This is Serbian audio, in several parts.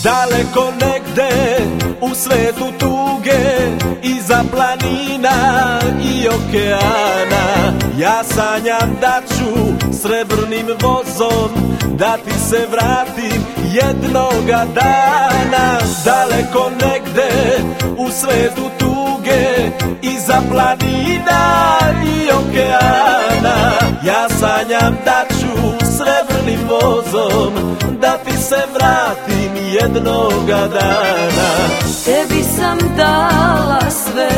Daleko negde u svetu tuge, iza planina i okeana, ja sanjam da ću srebrnim vozom da ti se vratim jednoga dana. Daleko negde u svetu tuge, iza planina i okeana, ja sanjam da ću srebrnim vozom da ti se vratim jednoga dana. Tebi sam dala sve,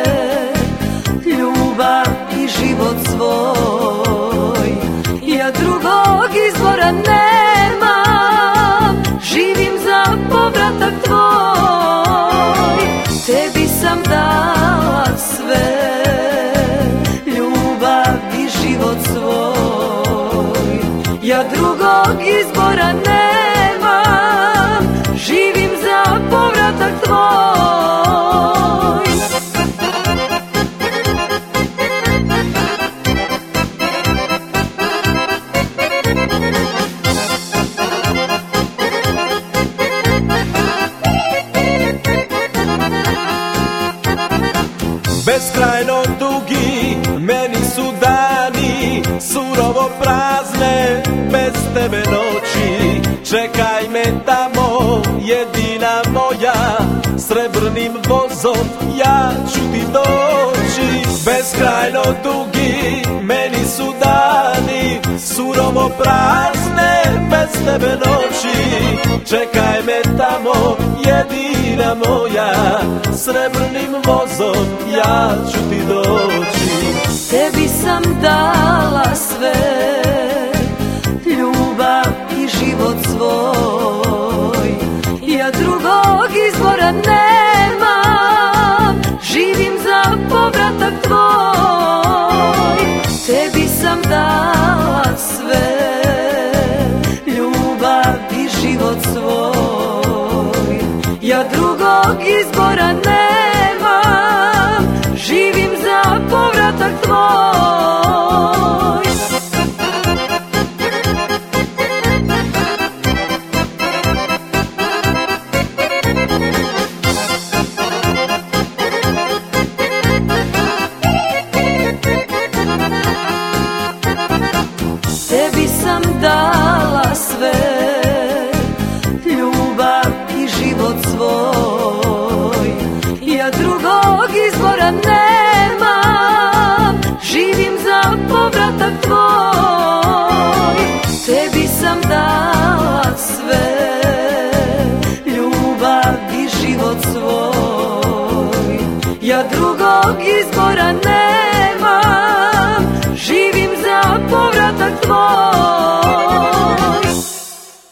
ljubav i život svoj, ja drugog izbora nemam, živim za povratak tvoj. Tebi sam dala sve, ljubav i život svoj, ja drugog izbora nemam, živim za povratak tvoj. Beskrajno dugi meni su dani, surovo prazne, bez tebe noći. Čekaj me tamo, jedina moja, srebrnim vozom ja ću ti doći. Beskrajno dugi meni su dani, surovo prazne, bez tebe noći. Čekaj me tamo, jedina moja, srebrnim vozom ja ću ti doći. Tebi sam dala sve, ljubav i život svoj, ja drugog izbora nemam, živim za povratak tvoj. Tebi sam dala sve, ljubav i život svoj, ja drugog izbora nemam, živim za povratak tvoj.